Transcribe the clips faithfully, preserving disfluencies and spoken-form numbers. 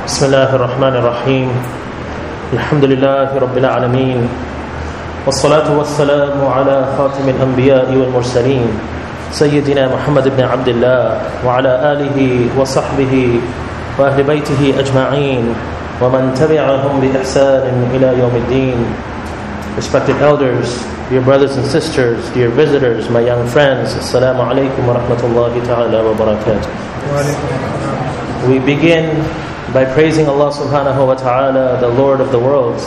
بسم الله الرحمن الرحيم الحمد لله رب العالمين والصلاة والسلام على خاتم الأنبياء والمرسلين سيدنا محمد بن عبد الله وعلى آله وصحبه وأهل بيته أجمعين ومن تبعهم بإحسان إلى يوم الدين. Respected elders, dear brothers and sisters, dear visitors, my young friends, Assalamu alaikum wa rahmatullahi ta'ala wa barakatuh. We begin by praising Allah subhanahu wa ta'ala, the Lord of the worlds,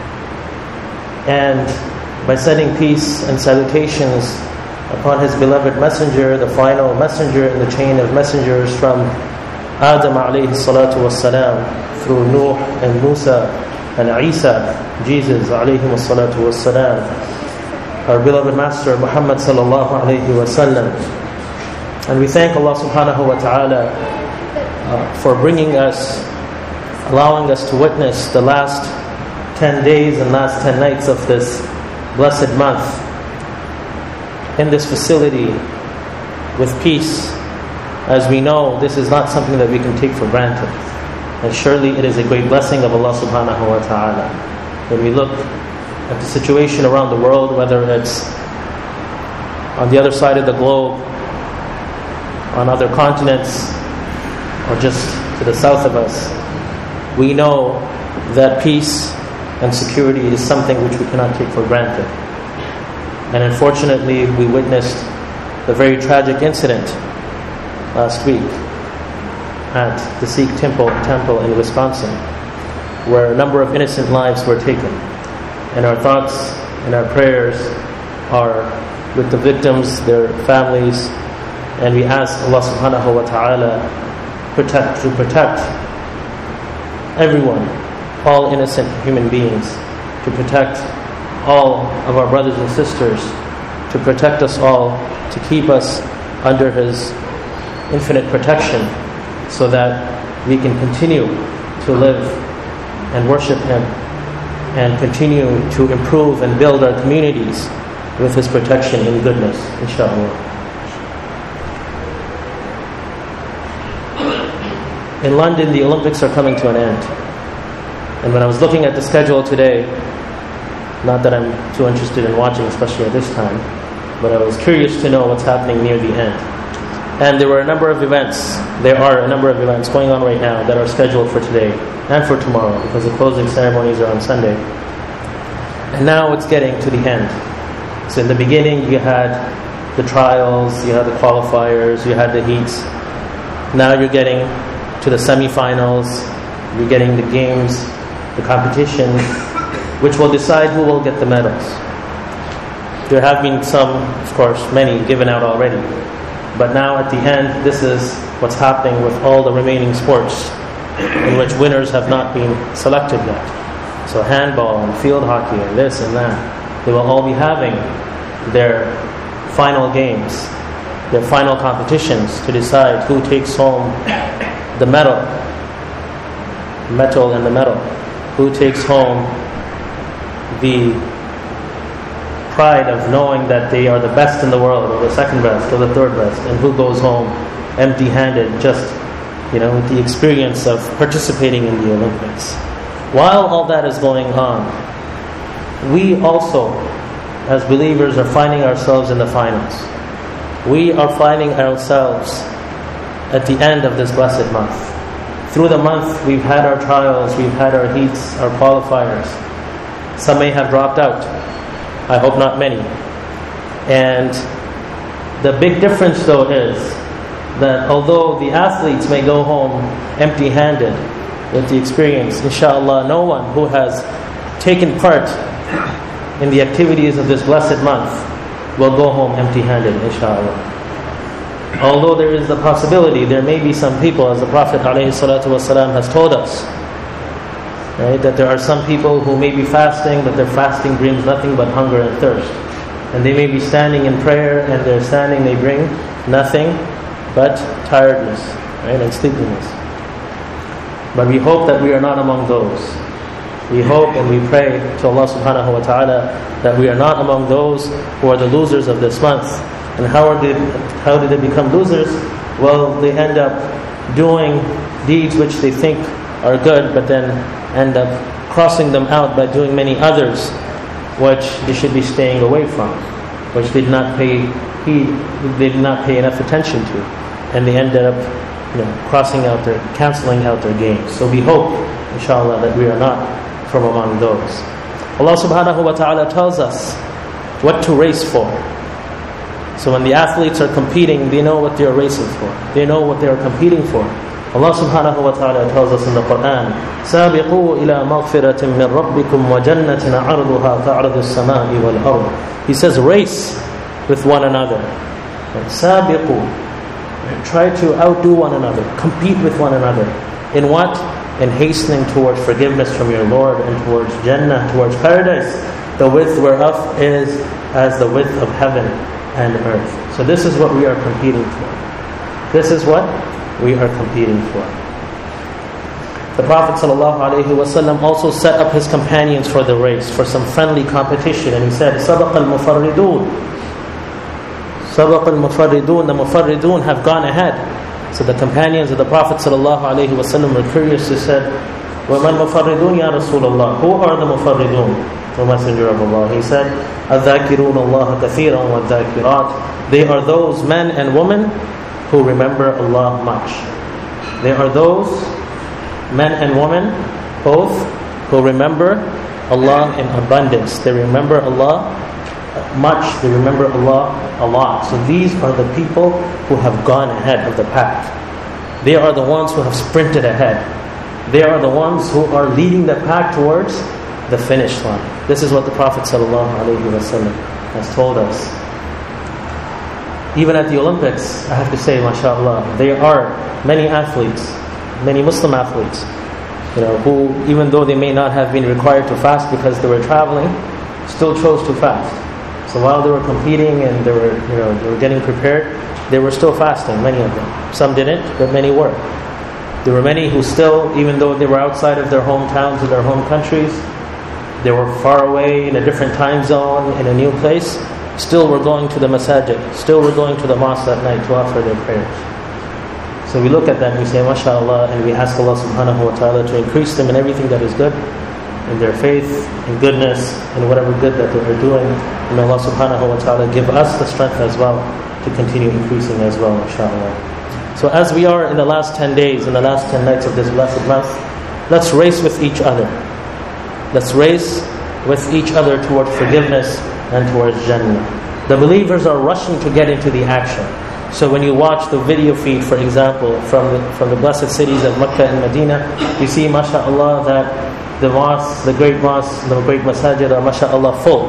and by sending peace and salutations upon His beloved messenger, the final messenger in the chain of messengers from Adam alayhi salatu wassalam, through Nuh and Musa and Isa, Jesus alayhi salatu wassalam, our beloved master Muhammad sallallahu alayhi wa sallam. And we thank Allah subhanahu wa ta'ala uh, for bringing us, allowing us to witness the last ten days and last ten nights of this blessed month in this facility with peace. As we know, this is not something that we can take for granted. And surely it is a great blessing of Allah subhanahu wa ta'ala. When we look at the situation around the world, whether it's on the other side of the globe, on other continents, or just to the south of us, we know that peace and security is something which we cannot take for granted. And unfortunately, we witnessed the very tragic incident last week at the Sikh temple, temple in Wisconsin, where a number of innocent lives were taken. And our thoughts and our prayers are with the victims, their families, and we ask Allah subhanahu wa ta'ala protect, to protect everyone, all innocent human beings, to protect all of our brothers and sisters, to protect us all, to keep us under His infinite protection, so that we can continue to live and worship Him and continue to improve and build our communities with His protection and goodness, inshaAllah. In London, the Olympics are coming to an end. And when I was looking at the schedule today, not that I'm too interested in watching, especially at this time, but I was curious to know what's happening near the end. And there were a number of events, there are a number of events going on right now that are scheduled for today and for tomorrow, because the closing ceremonies are on Sunday. And now it's getting to the end. So in the beginning you had the trials, you had the qualifiers, you had the heats. Now you're getting to the semi-finals, you're getting the games, the competitions, which will decide who will get the medals. There have been some, of course, many given out already. But now at the end, this is what's happening with all the remaining sports in which winners have not been selected yet. So handball and field hockey and this and that, they will all be having their final games, their final competitions to decide who takes home the medal, metal and the medal, who takes home the pride of knowing that they are the best in the world, or the second best, or the third best, and who goes home empty-handed, just, you know, with the experience of participating in the Olympics. While all that is going on, we also, as believers, are finding ourselves in the finals. We are finding ourselves at the end of this blessed month. Through the month, we've had our trials, we've had our heats, our qualifiers. Some may have dropped out. I hope not many. And the big difference though is that although the athletes may go home empty-handed with the experience, inshallah, no one who has taken part in the activities of this blessed month will go home empty-handed, inshallah. Although there is the possibility, there may be some people, as the Prophet ﷺ has told us, right, that there are some people who may be fasting, but their fasting brings nothing but hunger and thirst. And they may be standing in prayer, and their standing may bring nothing but tiredness, right, and sleepiness. But we hope that we are not among those. We hope and we pray to Allah subhanahu wa ta'ala that we are not among those who are the losers of this month. And how are they, how did they become losers? Well, they end up doing deeds which they think are good, but then end up crossing them out by doing many others which they should be staying away from, which they did not pay heed, they did not pay enough attention to, and they ended up, you know, crossing out their, canceling out their gains. So we hope, inshallah, that we are not from among those. Allah subhanahu wa ta'ala tells us what to race for. So when the athletes are competing, they know what they are racing for. They know what they are competing for. Allah subhanahu wa ta'ala tells us in the Quran, سَابِقُوا إِلَى مَغْفِرَةٍ مِّن رَبِّكُمْ وَجَنَّةٍ عَرْضُهَا كَعْرْضِ السَّمَاءِ وَالْأَرْضِ. He says, race with one another. سَابِقُوا. Try to outdo one another. Compete with one another. In what? In hastening towards forgiveness from your Lord and towards Jannah, towards paradise, the width whereof is as the width of heaven and earth. So this is what we are competing for. This is what we are competing for. The Prophet ﷺ also set up his companions for the race, for some friendly competition, and he said, سَبَقَ الْمُفَرِّدُونَ سَبَقَ الْمُفَرِّدُونَ The Mufarridun have gone ahead. So the companions of the Prophet ﷺ were curious. They said, وَمَا الْمُفَرِّدُونَ يَا رَسُولَ اللَّهِ Who are the Mufarridun, O Messenger of Allah? He said, الذَّاكِرُونَ اللَّهَ كَثِيرًا وَالذَّاكِرَاتِ They are those men and women who remember Allah much. They are those men and women both who remember Allah in abundance. They remember Allah much. They remember Allah a lot. So these are the people who have gone ahead of the pack. They are the ones who have sprinted ahead. They are the ones who are leading the pack towards the finish line. This is what the Prophet ﷺ has told us. Even at the Olympics, I have to say, mashallah, there are many athletes, many Muslim athletes, you know, who, even though they may not have been required to fast because they were traveling, still chose to fast. So while they were competing and they were, you know, they were getting prepared, they were still fasting, many of them. Some didn't, but many were. There were many who still, even though they were outside of their hometowns or their home countries, they were far away in a different time zone, in a new place, still were going to the masajid, still were going to the mosque at night to offer their prayers. So we look at that and we say, MashaAllah, and we ask Allah subhanahu wa ta'ala to increase them in everything that is good, in their faith, in goodness, in whatever good that they are doing. And Allah subhanahu wa ta'ala give us the strength as well to continue increasing as well, inshaAllah. So as we are in the last ten days, in the last ten nights of this blessed month, let's race with each other. Let's race with each other toward forgiveness and towards Jannah. The believers are rushing to get into the action. So when you watch the video feed, for example, from the, from the blessed cities of Mecca and Medina, you see, mashallah, that the mosques, the great mosques, the great masajid are, mashallah, full.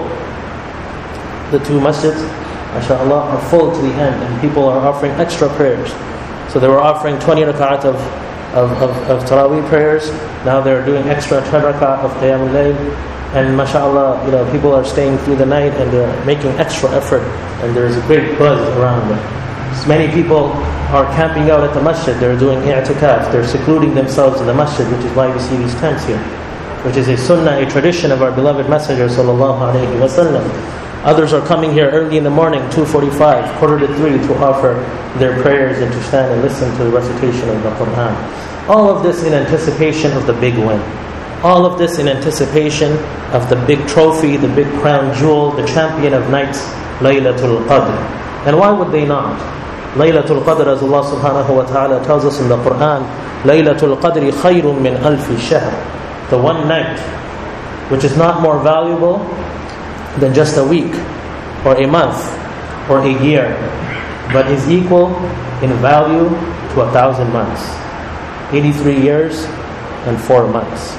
The two masjids, mashallah, are full to the end, and people are offering extra prayers. So they were offering twenty rak'at of, of, of, of Taraweeh prayers. Now they're doing extra ten rak'at of Qiyamul Layl. And mashallah, you know, people are staying through the night and they're making extra effort, and there's a great buzz around them. So many people are camping out at the masjid. They're doing i'tikaf. They're secluding themselves in the masjid, which is why we see these tents here, which is a sunnah, a tradition of our beloved Messenger sallallahu alaihi wasallam. Others are coming here early in the morning, two forty-five, quarter to three, to offer their prayers and to stand and listen to the recitation of the Quran. All of this in anticipation of the big win. All of this in anticipation of the big trophy, the big crown jewel, the champion of nights, Laylatul Qadr. And why would they not? Laylatul Qadr, as Allah subhanahu wa ta'ala tells us in the Quran, Laylatul Qadri khayrun min alfi shahr. The one night, which is not more valuable than just a week, or a month, or a year, but is equal in value to a thousand months. eighty-three years and four months.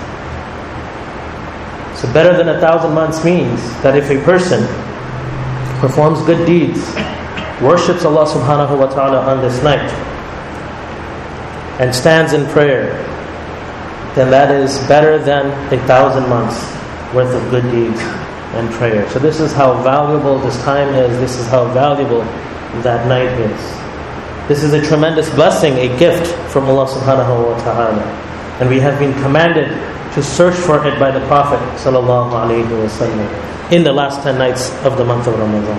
So better than a thousand months means that if a person performs good deeds, worships Allah subhanahu wa ta'ala on this night, and stands in prayer, then that is better than a thousand months worth of good deeds and prayer. So this is how valuable this time is. This is how valuable that night is. This is a tremendous blessing, a gift from Allah subhanahu wa ta'ala. And we have been commanded to search for it by the Prophet sallallahu alaihi wasallam in the last ten nights of the month of Ramadan.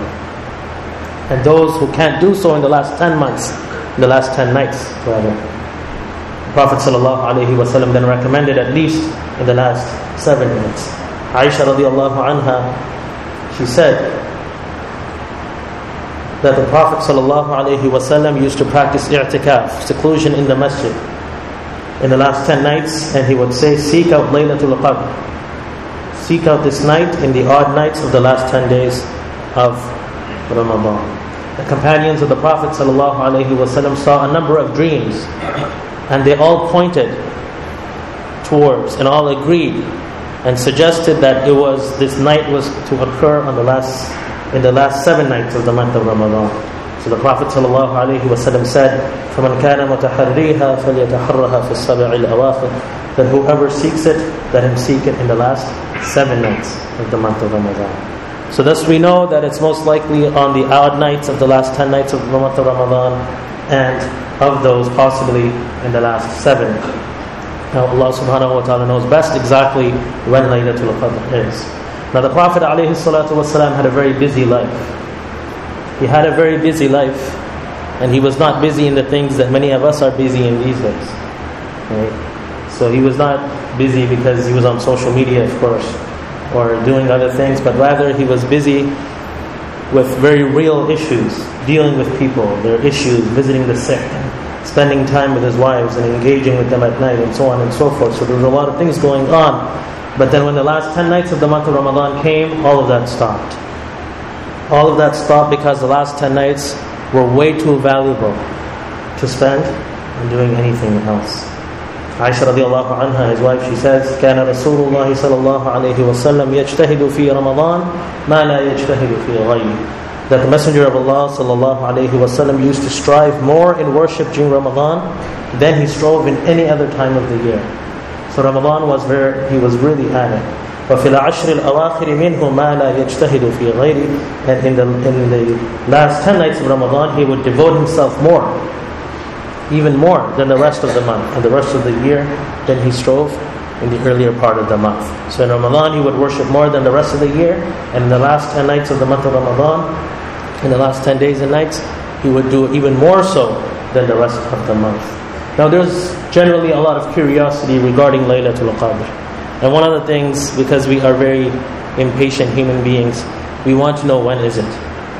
And those who can't do so in the last ten months, in the last ten nights rather, Prophet ﷺ then recommended at least in the last seven minutes. Aisha radiallahu anha, she said that the Prophet ﷺ used to practice i'tikaf, seclusion in the masjid, in the last ten nights, and he would say, seek out Laylatul Qadr. Seek out this night in the odd nights of the last ten days of Ramadan. The companions of the Prophet ﷺ saw a number of dreams, and they all pointed towards and all agreed and suggested that it was this night was to occur on the last in the last seven nights of the month of Ramadan. So the Prophet ﷺ said, فَمَنْ كَانَ مُتَحَرِّيهَا فَلْيَتَحَرَّهَا فِي السَّبْعِ الْأَوَاخِرِ, that whoever seeks it, let him seek it in the last seven nights of the month of Ramadan. So thus we know that it's most likely on the odd nights of the last ten nights of the month of Ramadan, and of those possibly in the last seven. Now Allah subhanahu wa ta'ala knows best exactly when Laylatul Qadr is. Now the Prophet alayhi salatu wasalam had a very busy life. He had a very busy life, and he was not busy in the things that many of us are busy in these days. Right? So he was not busy because he was on social media, of course, or doing other things, but rather he was busy with very real issues, dealing with people, their issues, visiting the sick, spending time with his wives and engaging with them at night, and so on and so forth. So there was a lot of things going on. But then when the last ten nights of the month of Ramadan came, all of that stopped. All of that stopped because the last ten nights were way too valuable to spend on doing anything else. Aisha radiallahu anha, his wife, she says, كان رسول الله صلى الله عليه وسلم يجتهد في رمضان ما لا يجتهد في غيره. That the Messenger of Allah sallallahu alaihi wasallam used to strive more in worship during Ramadan than he strove in any other time of the year. So Ramadan was where he was really at it. وفي العشر الأواخر منه ما لا يجتهد في غيره. And in the in the last ten nights of Ramadan, he would devote himself more, even more than the rest of the month and the rest of the year than he strove in the earlier part of the month. So in Ramadan he would worship more than the rest of the year, and in the last ten nights of the month of Ramadan, in the last ten days and nights, he would do even more so than the rest of the month. Now there's generally a lot of curiosity regarding Laylatul Qadr. And one of the things, because we are very impatient human beings, we want to know when is it.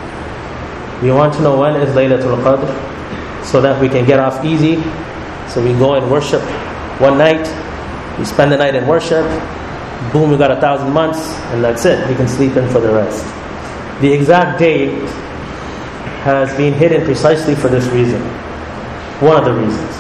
We want to know when is Laylatul Qadr, so that we can get off easy. So we go and worship one night, we spend the night in worship, boom, we got a thousand months, and that's it. We can sleep in for the rest. The exact date has been hidden precisely for this reason. One of the reasons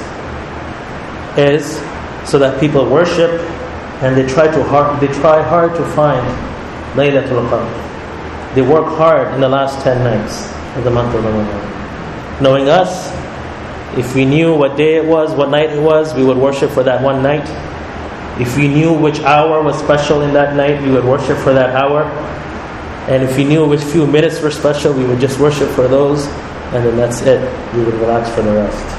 is so that people worship and they try to hard, they try hard to find Laylatul Qadr. They work hard in the last ten nights of the month of Ramadan. Knowing us, if we knew what day it was, what night it was, we would worship for that one night. If we knew which hour was special in that night, we would worship for that hour. And if we knew which few minutes were special, we would just worship for those, and then that's it. We would relax for the rest.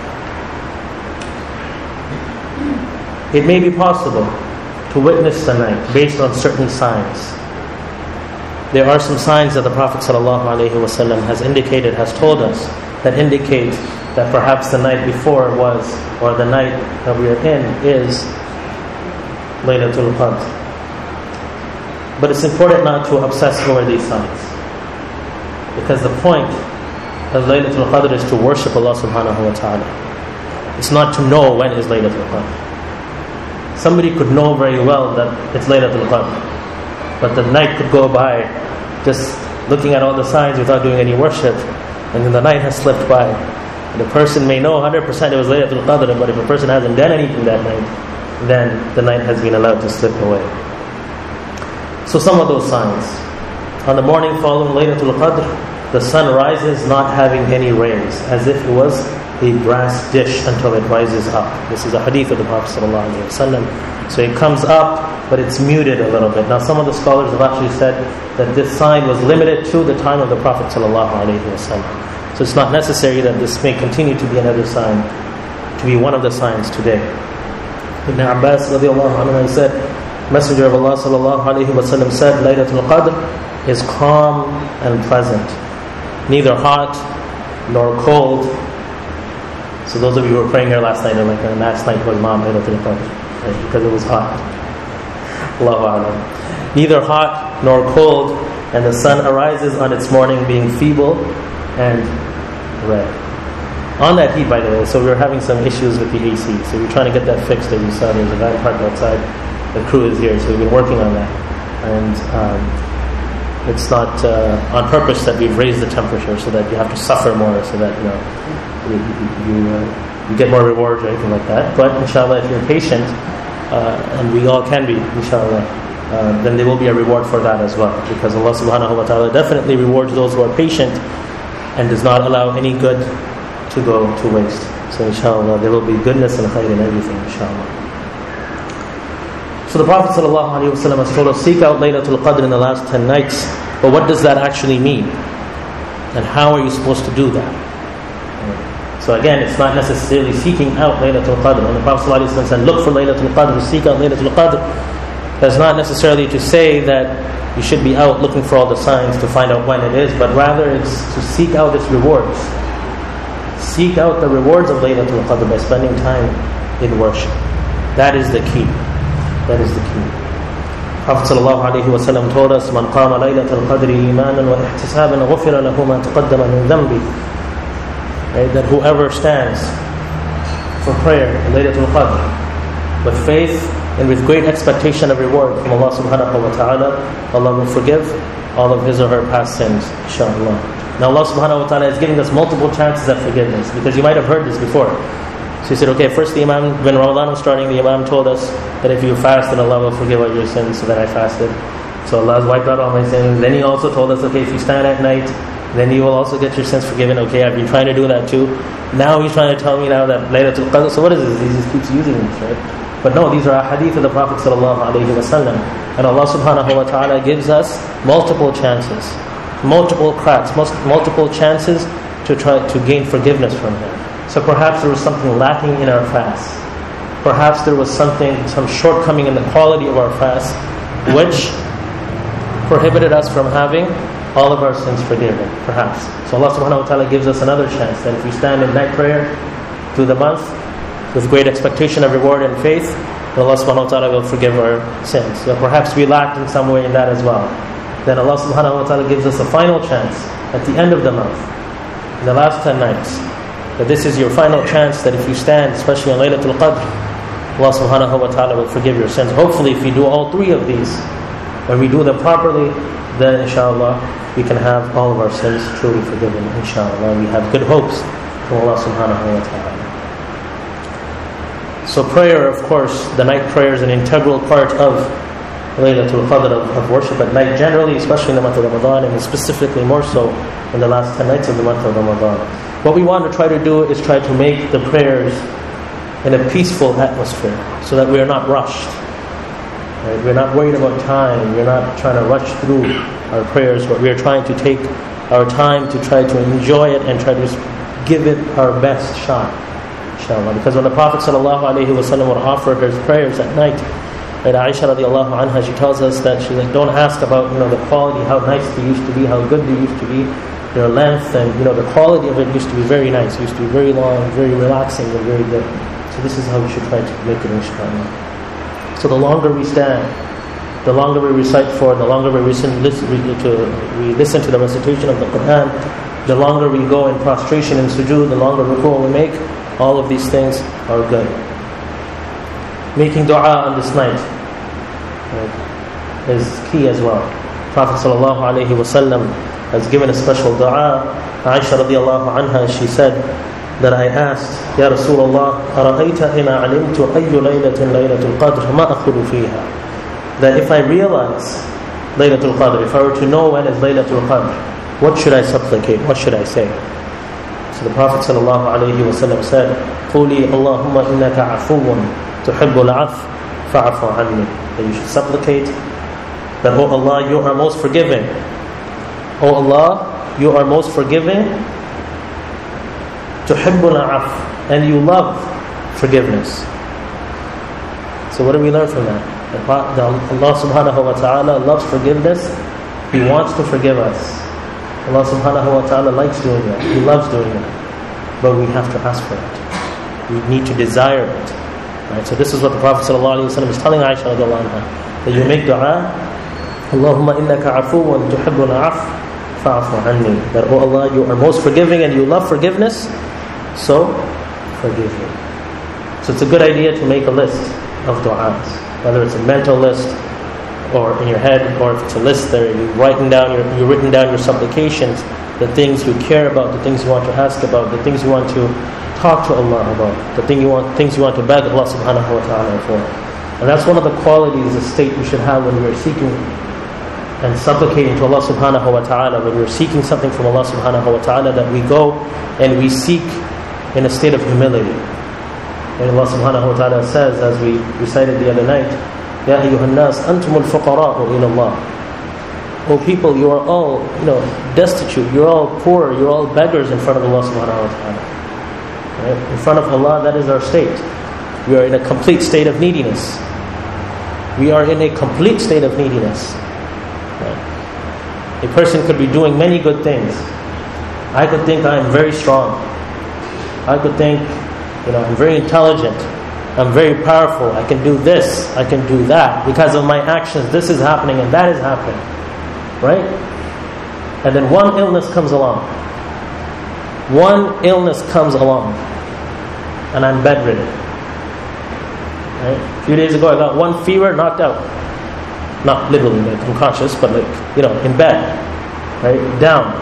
It may be possible to witness the night based on certain signs. There are some signs that the Prophet ﷺ has indicated, has told us, that indicate that perhaps the night before was, or the night that we are in, is Laylatul Qadr. But it's important not to obsess over these signs, because the point of Laylatul Qadr is to worship Allah subhanahu wa ta'ala. It's not to know when is Laylatul Qadr. Somebody could know very well that it's Laylatul Qadr, but the night could go by just looking at all the signs without doing any worship, and then the night has slipped by. The person may know one hundred percent it was Laylatul Qadr, but if a person hasn't done anything that night, then the night has been allowed to slip away. So some of those signs. On the morning following Laylatul Qadr, the sun rises not having any rays, as if it was a brass dish until it rises up. This is a hadith of the Prophet ﷺ. So it comes up, but it's muted a little bit. Now some of the scholars have actually said that this sign was limited to the time of the Prophet ﷺ. So it's not necessary that this may continue to be another sign, to be one of the signs today. Ibn Abbas radiallahu anhu said, Messenger of Allah sallallahu alayhi wa sallam said, Laylatul Qadr is calm and pleasant, neither hot nor cold. So those of you who were praying here last night are like, uh, last night was Imam Laylatul Qadr, right? Because it was hot. Allahu A'lam. Neither hot nor cold, and the sun arises on its morning being feeble and red. On that heat, by the way, so we were having some issues with the A C, so we we're trying to get that fixed. As you saw, there's a guy parked outside. The crew is here, so we've been working on that. And um, it's not uh, on purpose that we've raised the temperature so that you have to suffer more, so that you know you you, uh, you get more rewards or anything like that. But inshallah, if you're patient, uh, and we all can be, inshallah, uh, then there will be a reward for that as well. Because Allah subhanahu wa ta'ala definitely rewards those who are patient and does not allow any good to go to waste. So inshallah, there will be goodness and khair in everything, inshallah. So the Prophet ﷺ has told us, seek out Laylatul Qadr in the last ten nights. But what does that actually mean? And how are you supposed to do that? So again, it's not necessarily seeking out Laylatul Qadr. When the Prophet ﷺ said, look for Laylatul Qadr, seek out Laylatul Qadr, that's not necessarily to say that you should be out looking for all the signs to find out when it is, but rather it's to seek out its rewards. Seek out the rewards of Laylatul Qadr by spending time in worship. That is the key. That is the key. Prophet ﷺ told us, "Man qama laylatul qadri imanan wa ihtisaban ghufira lahu ma taqaddama min dhanbi." Right? That whoever stands for prayer in Laylatul Qadr with faith and with great expectation of reward from Allah subhanahu wa ta'ala, Allah will forgive all of his or her past sins, inshallah. Now Allah subhanahu wa ta'ala is giving us multiple chances at forgiveness, because you might have heard this before. So he said, okay, first the Imam, when Ramadan was starting, the Imam told us that if you fast, then Allah will forgive all your sins. So then I fasted. So Allah has wiped out all my sins. Then He also told us, okay, if you stand at night, then you will also get your sins forgiven. Okay, I've been trying to do that too. Now He's trying to tell me now that Laylatul Qadr. So what is this? He just keeps using this, right? But no, these are ahadith of the Prophet sallallahu alaihi wasallam. And Allah subhanahu wa ta'ala gives us multiple chances, multiple cracks, multiple chances to try to gain forgiveness from Him. So perhaps there was something lacking in our fast. Perhaps there was something, some shortcoming in the quality of our fast, which prohibited us from having all of our sins forgiven, perhaps. So Allah subhanahu wa ta'ala gives us another chance, that if we stand in night prayer through the month with great expectation of reward and faith, then Allah subhanahu wa ta'ala will forgive our sins. So perhaps we lacked in some way in that as well. Then Allah subhanahu wa ta'ala gives us a final chance at the end of the month, in the last ten nights, that this is your final chance, that if you stand, especially on Laylatul Qadr, Allah subhanahu wa ta'ala will forgive your sins. Hopefully if we do all three of these, when we do them properly, then inshallah we can have all of our sins truly forgiven, inshallah. We have good hopes from Allah subhanahu wa ta'ala. So prayer, of course, the night prayer is an integral part of Laylatul Qadr, of, of worship at night generally, especially in the month of Ramadan, and specifically more so in the last ten nights of the month of Ramadan. What we want to try to do is try to make the prayers in a peaceful atmosphere, so that we are not rushed. Right? We're not worried about time. We're not trying to rush through our prayers, but we are trying to take our time to try to enjoy it and try to give it our best shot, inshallah. Because when the Prophet sallallahu alaihi wasallam would offer his prayers at night, right, Aisha radiallahu anha, she tells us that she's like, don't ask about, you know, the quality, how nice they used to be, how good they used to be, their length, and you know, the quality of it used to be very nice, it used to be very long, very relaxing, and very good. So this is how we should try to make it, inshallah. So the longer we stand, the longer we recite for, the longer we listen, listen, to, we listen to the recitation of the Quran, the longer we go in prostration and sujood, the longer ruku' we make, all of these things are good. Making dua on this night, right, is key as well. Prophet sallallahu alaihi wasallam has given a special dua. Aisha radiallahu anha, she said that I asked, Ya Rasulullah, أَرَأَيْتَ إِنَا عَلِمْتُ أَيُّ لَيْلَةٍ لَيْلَةُ الْقَدْرِ مَا أَخُلُ فِيهَا. That if I realize Laylatul Qadr, if I were to know when is Laylatul Qadr, what should I supplicate? What should I say? So the Prophet sallallahu alaihi wasallam said, قُولِي اللَّهُمَّ إِنَّكَ عَفُوٌّ تُحِبُّ الْعَفْوَ فَعْفُ عَنِّي. That you should supplicate that, oh Allah, you are most forgiving. Oh Allah, you are most forgiving. تُحِبُّ الْعَفْوَ, and you love forgiveness. So what do we learn from that? That Allah subhanahu wa ta'ala loves forgiveness. He wants to forgive us. Allah subhanahu wa ta'ala likes doing that. He loves doing that. But we have to ask for it. We need to desire it. Right? So this is what the Prophet ﷺ is telling Aisha radiallahu anha, that you make dua, Allahumma innaka afuwan tuhibbul af fa'afu anni. That, oh Allah, you are most forgiving and you love forgiveness, so forgive me. So it's a good idea to make a list of du'as, whether it's a mental list or in your head, or if it's a list there, you've written down your, you've written down your supplications, the things you care about, the things you want to ask about, the things you want to talk to Allah about, the thing you want, things you want to beg Allah subhanahu wa ta'ala for. And that's one of the qualities, the state you should have when you're seeking and supplicating to Allah subhanahu wa ta'ala, when we're seeking something from Allah subhanahu wa ta'ala, that we go and we seek in a state of humility. And Allah subhanahu wa ta'ala says, as we recited the other night, Ya ayyuhan nas antumul fuqara'u ila Allah. Oh people, you are all, you know, destitute, you're all poor, you're all beggars in front of Allah subhanahu wa ta'ala. Right? In front of Allah, that is our state. We are in a complete state of neediness. We are in a complete state of neediness. Right? A person could be doing many good things. I could think I am very strong. I could think, you know, I'm very intelligent. I'm very powerful. I can do this. I can do that. Because of my actions, this is happening and that is happening. Right? And then one illness comes along. One illness comes along. And I'm bedridden. Right? A few days ago I got one fever, knocked out. Not literally like unconscious, but like, you know, in bed. Right? Down.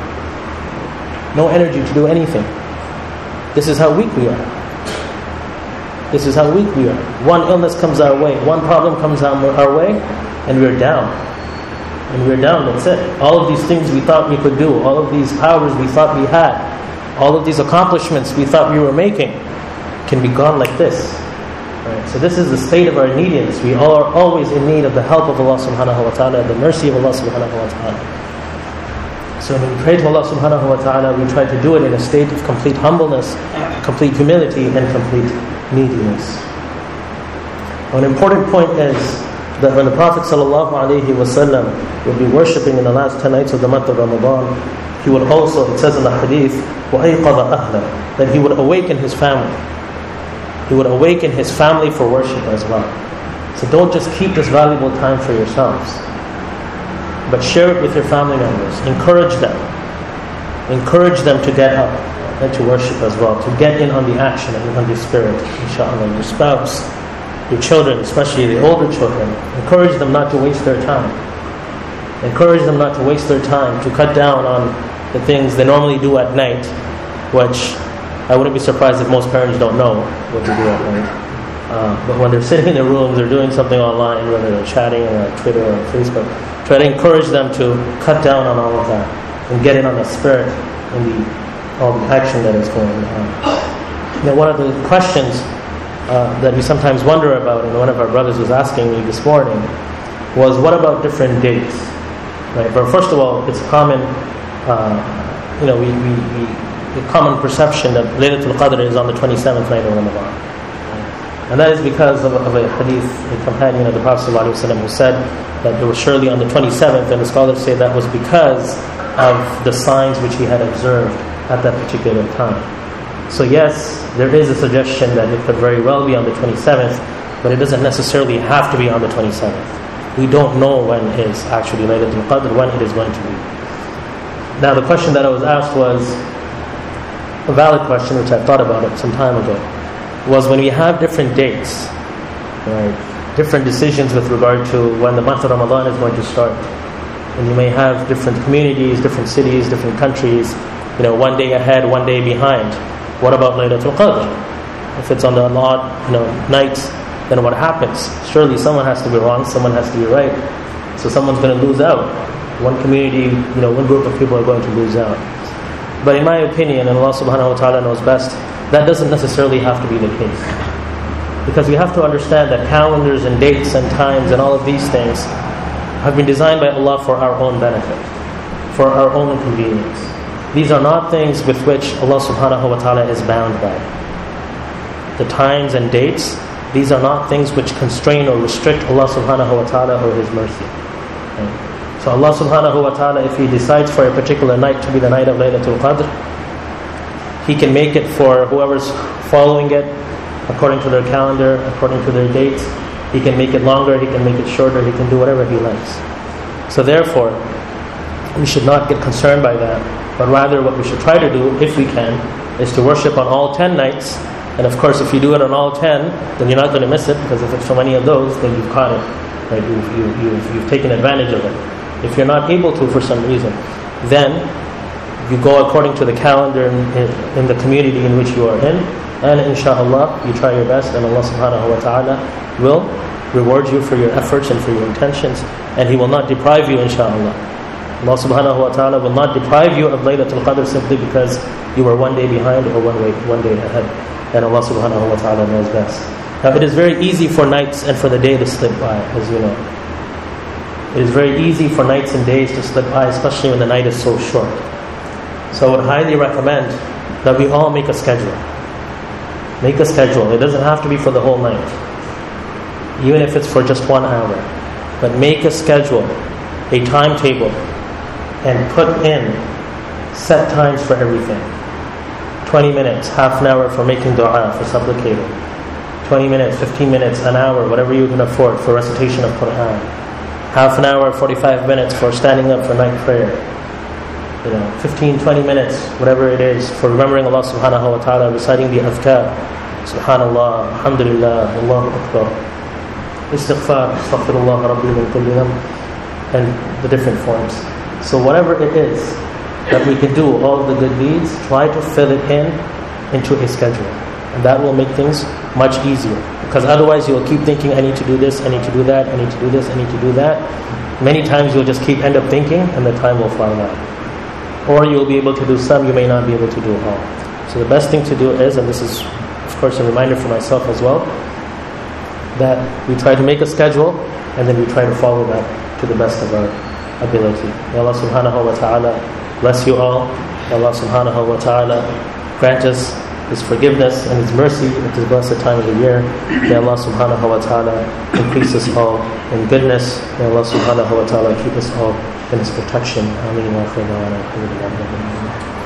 No energy to do anything. This is how weak we are. This is how weak we are. One illness comes our way, one problem comes our way, and we're down. And we're down, that's it. All of these things we thought we could do, all of these powers we thought we had, all of these accomplishments we thought we were making, can be gone like this. Right? So this is the state of our neediness. We all are always in need of the help of Allah subhanahu wa ta'ala, the mercy of Allah subhanahu wa ta'ala. So when we pray to Allah subhanahu wa ta'ala, we try to do it in a state of complete humbleness, complete humility, and complete neediness. An important point is that when the Prophet sallallahu alaihi wasallam would be worshipping in the last ten nights of the month of Ramadan, he would also, it says in the hadith, وَأَيْقَظَ أَهْلًا, that he would awaken his family. He would awaken his family for worship as well. So don't just keep this valuable time for yourselves, but share it with your family members. Encourage them. Encourage them to get up and to worship as well, to get in on the action and on the spirit, inshallah. Your spouse, your children, especially the older children, encourage them not to waste their time. Encourage them not to waste their time, to cut down on the things they normally do at night, which I wouldn't be surprised if most parents don't know what to do at night. Uh, but when they're sitting in their rooms, they're doing something online, whether they're chatting on Twitter or Facebook, try to encourage them to cut down on all of that and get in on the spirit and the all the action that is going on. Now, one of the questions uh, that we sometimes wonder about, and one of our brothers was asking me this morning, was what about different dates? Right? But first of all, it's common, uh, you know, we, we, we the common perception that Laylatul Qadr is on the twenty-seventh night of Ramadan. And that is because of, of a hadith, a companion of the Prophet ﷺ who said that it was surely on the twenty-seventh, and the scholars say that was because of the signs which he had observed at that particular time. So yes, there is a suggestion that it could very well be on the twenty-seventh, but it doesn't necessarily have to be on the twenty-seventh. We don't know when is actually Laylatul Qadr, when it is going to be. Now the question that I was asked was a valid question, which I thought about it some time ago, was when we have different dates, right, different decisions with regard to when the month of Ramadan is going to start. And you may have different communities, different cities, different countries, you know, one day ahead, one day behind. What about Laylatul Qadr? If it's on the odd, you know, night, then what happens? Surely someone has to be wrong, someone has to be right. So someone's going to lose out. One community, you know, one group of people are going to lose out. But in my opinion, and Allah subhanahu wa ta'ala knows best, that doesn't necessarily have to be the case. Because we have to understand that calendars and dates and times and all of these things have been designed by Allah for our own benefit, for our own convenience. These are not things with which Allah subhanahu wa ta'ala is bound by. The times and dates, these are not things which constrain or restrict Allah subhanahu wa ta'ala or His mercy. Okay. So Allah subhanahu wa ta'ala, if He decides for a particular night to be the night of Laylatul Qadr, he can make it for whoever's following it according to their calendar, according to their dates. He can make it longer, he can make it shorter, he can do whatever he likes. So therefore, we should not get concerned by that, but rather what we should try to do, if we can, is to worship on all ten nights. And of course, if you do it on all ten, then you're not going to miss it, because if it's from any of those, then you've caught it. Right? You've, you, you've, you've taken advantage of it. If you're not able to for some reason, then you go according to the calendar in, in, in the community in which you are in, and inshallah, you try your best, and Allah subhanahu wa ta'ala will reward you for your efforts and for your intentions, and He will not deprive you, inshallah. Allah subhanahu wa ta'ala will not deprive you of Laylatul Qadr simply because you were one day behind or one, way, one day ahead. And Allah subhanahu wa ta'ala knows best. Now it is very easy for nights and for the day to slip by, as you know. It is very easy for nights and days to slip by, especially when the night is so short. So I would highly recommend that we all make a schedule. Make a schedule. It doesn't have to be for the whole night, even if it's for just one hour. But make a schedule, a timetable, and put in set times for everything. twenty minutes, half an hour for making dua, for supplicating. twenty minutes, fifteen minutes, an hour, whatever you can afford for recitation of Quran. Half an hour, forty-five minutes for standing up for night prayer. You know, fifteen, twenty minutes, whatever it is, for remembering Allah subhanahu wa ta'ala, reciting the adhkar. Subhanallah, alhamdulillah, Allahu Akbar. Istighfar, astaghfirullah rabbi min kulli dhanb, and the different forms. So whatever it is that we can do, all the good deeds, try to fill it in into a schedule. And that will make things much easier. Because otherwise you will keep thinking, I need to do this, I need to do that, I need to do this, I need to do that. Many times you'll just keep end up thinking, and the time will fly out. Or you'll be able to do some, you may not be able to do all. So the best thing to do is, and this is of course a reminder for myself as well, that we try to make a schedule, and then we try to follow that to the best of our ability. May Allah subhanahu wa ta'ala bless you all. May Allah subhanahu wa ta'ala grant us His forgiveness and His mercy at this blessed time of the year. May Allah subhanahu wa ta'ala increase us all in goodness. May Allah subhanahu wa ta'ala keep us all in His protection. Ameen wa khayran.